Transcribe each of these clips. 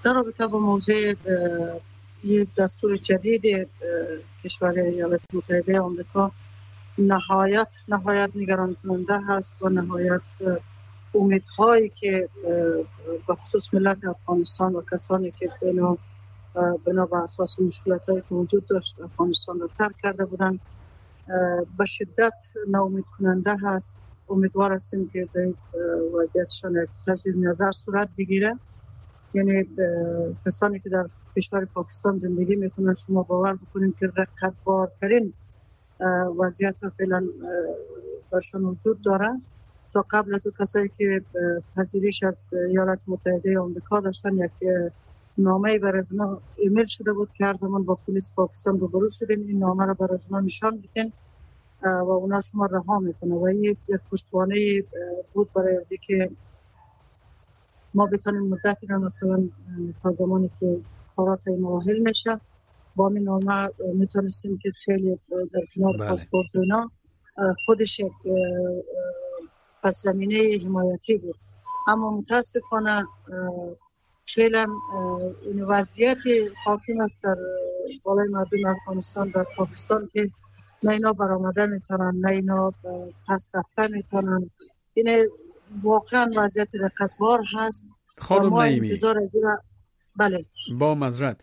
در رابطه با موضوع یک دستور جدید کشور ایالات متحده آمریکا نهایت نگران کننده هست و نهایت امیدهایی که به خصوص ملت افغانستان و کسانی که بنا به اساس مشکلات‌هایی که وجود داشت افغانستان را ترک کرده بودند به شدت ناامید کننده هست. امیدوار هستیم که به وضعیتشان تجدید نظر صورت بگیره. یعنی کسانی که در کشور پاکستان زندگی میکنن، شما باور بکنید که رقتبارترین وضعیت را فعلا برشان وجود داره. تا قبل از کسایی که پذیرش از ایالات متحده آمریکا داشتن، یک نامه بر از اونا ایمیل شده بود که هر زمان با پلیس پاکستان روبرو شدین این نامه را بر از اونا نشان بدین و اونا شما رها میکنه و این یک پشتوانه بود برای از اینکه ما بتونیم مدتی را مثلا تا زمانی که کارات این حل میشه با این نامه میتونستیم که خیلی در کنار پاسپورت اینا خودش یک پس زمینه حمایتی بود. اما متاسفانه فعلا این وضعیت حاکم است در بالای مردم افغانستان در پاکستان که نه اینا برآمده میتونن نه اینا پس رفتن میتونن. این واقعا وضعیت رقتبار هست. خانم نعیمی، بله با معذرت،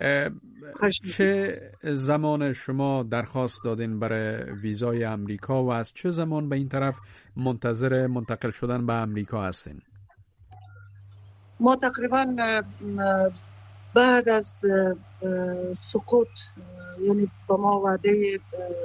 چه زمان شما درخواست دادین برای ویزای امریکا و از چه زمان به این طرف منتظر منتقل شدن به امریکا هستین؟ ما تقریبا بعد از سقوط، یعنی با ما وعده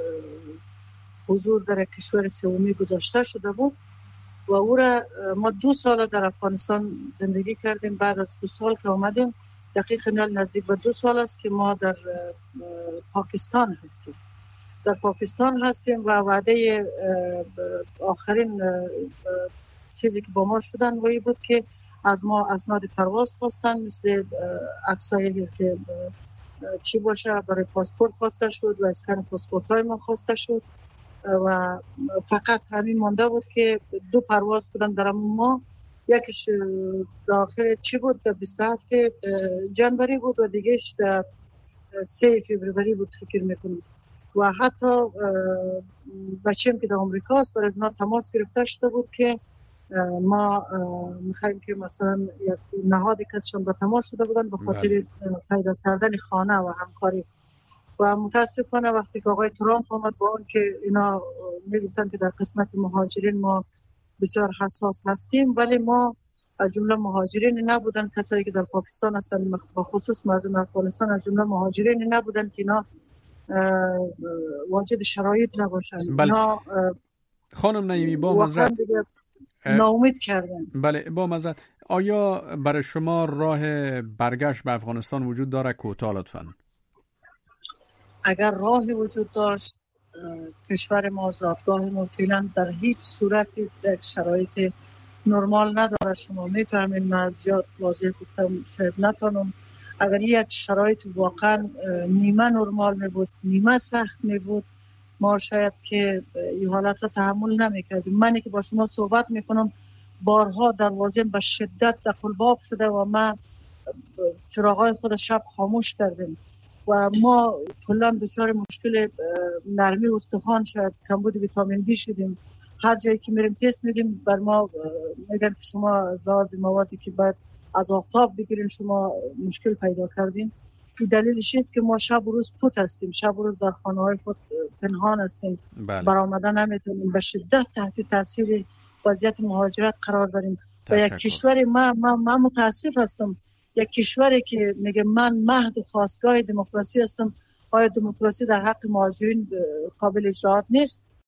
حضور در کشور سومی گذاشته شده بود و او را ما 2 سال در افغانستان زندگی کردیم. بعد از 2 سال که آمدیم، دقیقاً نزدیک به 2 سال است که ما در پاکستان هستیم. در پاکستان هستیم و وعده آخرین چیزی که با ما شدن وی بود که از ما اسناد پرواز خواستن، مثل عکسایی که چی باشه برای پاسپورت خواسته شد و اسکن پاسپورت های ما خواسته شد و فقط همین مانده بود که 2 پرواز بودن در ما. یکیش داخل چی بود؟ 27 جنوری بود و دیگهش 3 فوریه بود فکر میکنم. و حتی بچه‌ام که در آمریکا است بر از ما تماس گرفته شده بود که ما میخوایم که مثلا یک نهادی کتشان به تماس شده بودن به خاطر پیدا کردن خانه و همکاری. و متاسفانه وقتی که آقای ترامپ آمد با اون که اینا میگفتن که در قسمت مهاجرین ما بسیار حساس هستیم، ولی ما از جمله مهاجرین نبودن، کسایی که در پاکستان هستن به خصوص مردم افغانستان از جمله مهاجرین نبودن که اینا واجد شرایط نباشن. اینا خانم نعیمی با معذرت ناامید کردن. بله با معذرت، آیا برای شما راه برگشت به افغانستان وجود داره؟ کوتاه لطفاً. اگر راهی وجود داشت، کشور ما زادگاه ما فعلا در هیچ صورت یک شرایط نرمال نداره. شما میفهمین، من زیاد واضح گفتم شاید نتونم. اگر یک شرایط واقعا نیمه نرمال می بود، نیمه سخت می بود، ما شاید که این حالت را تحمل نمیکردیم. منی که با شما صحبت میکنم بارها دروازه به شدت دقلباب شده و من چراغای خود شب خاموش کردیم و ما کلا دچار مشکل نرمی استخوان، شاید کمبود ویتامین دی شدیم. هر جایی که میریم تست میدیم بر ما میگن که شما از لحاظ موادی که باید از آفتاب بگیرین شما مشکل پیدا کردین. این دلیلش است که ما شب و روز پوت هستیم، شب و روز در خانه‌های خود پنهان هستیم. برآمدن نمیتونیم، به شدت تحت تاثیر وضعیت مهاجرت قرار داریم. و یک کشور من متاسف هستم، یک کشوری که میگه من مهد و خواستگاه دموکراسی هستم، آیا دموکراسی در حق مهاجرین قابل اجراات نیست؟